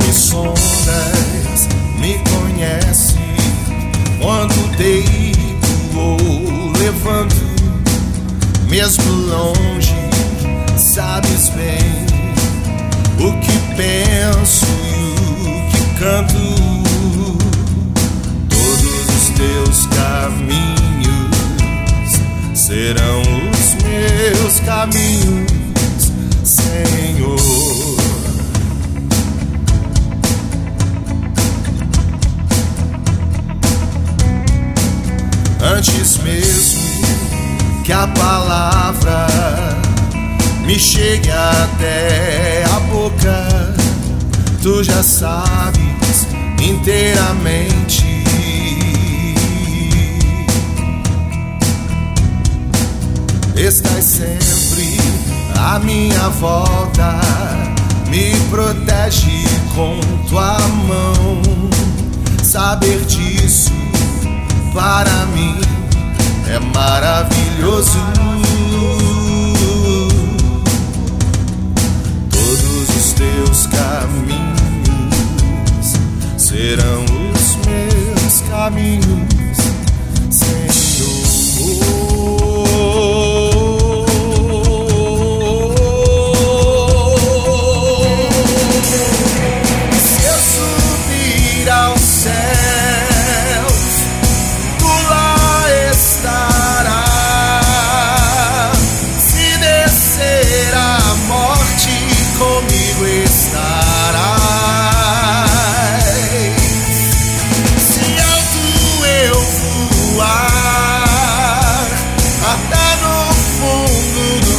me sondas, me conhece. Quando deito ou levanto, mesmo longe, sabes bem o que penso e o que canto. Todos os teus caminhos serão os meus caminhos, Senhor. Antes mesmo que a palavra me chegue até a boca, tu já sabes inteiramente. Estás sempre à minha volta, me protege com tua mão. Saber disso para mim é maravilhoso. Todos os teus caminhos serão os meus caminhos, Senhor. Se eu subir aos céus, tu lá estarás. Se descer a morte, comigo estarás. Se alto eu voar, até no fundo do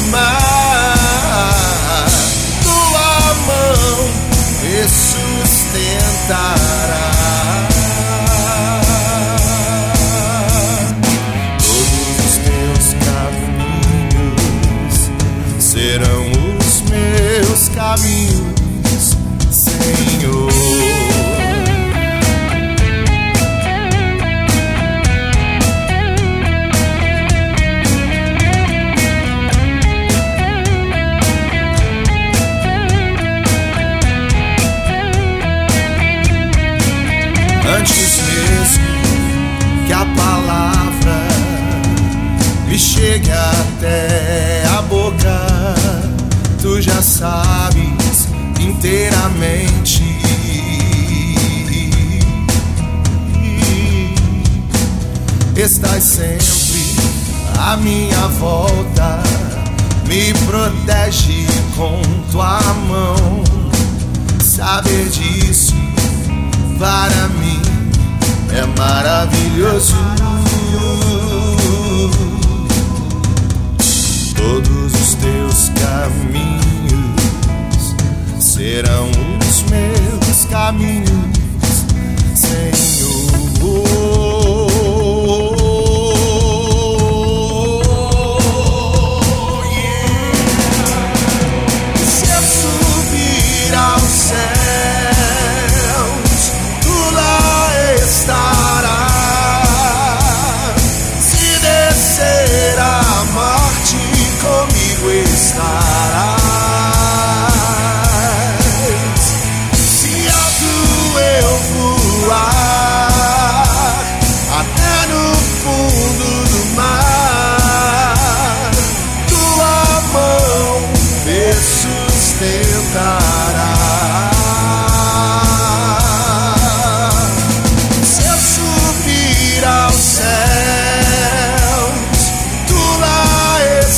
mar, tua mão me sustentará. Todos os teus caminhos serão os meus caminhos, Senhor. Antes mesmo que a palavra me chegue até a boca, tu já sabes inteiramente. Estás sempre à minha volta, me protege com tua mão. Saber disso para mim é maravilhoso. Todos os teus caminhos serão os meus caminhos, Senhor. Se eu subir aos céus, tu lá estarás. Se descer a morte, comigo estarás. Se alto eu voar, até no fundo do mar, tua mão me sustentará. Se eu subir aos céus, tu lá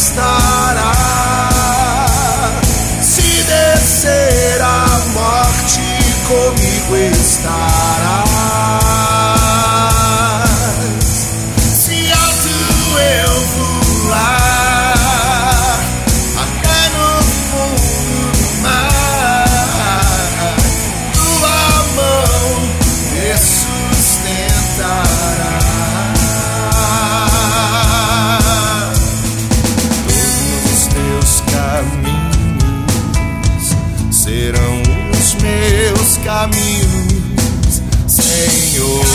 estarás. Se descer a morte, comigo estarás. Se alto eu voar, até no fundo do mar, tua mão me sustentará. Todos os teus caminhos serão os meus caminhos, Senhor.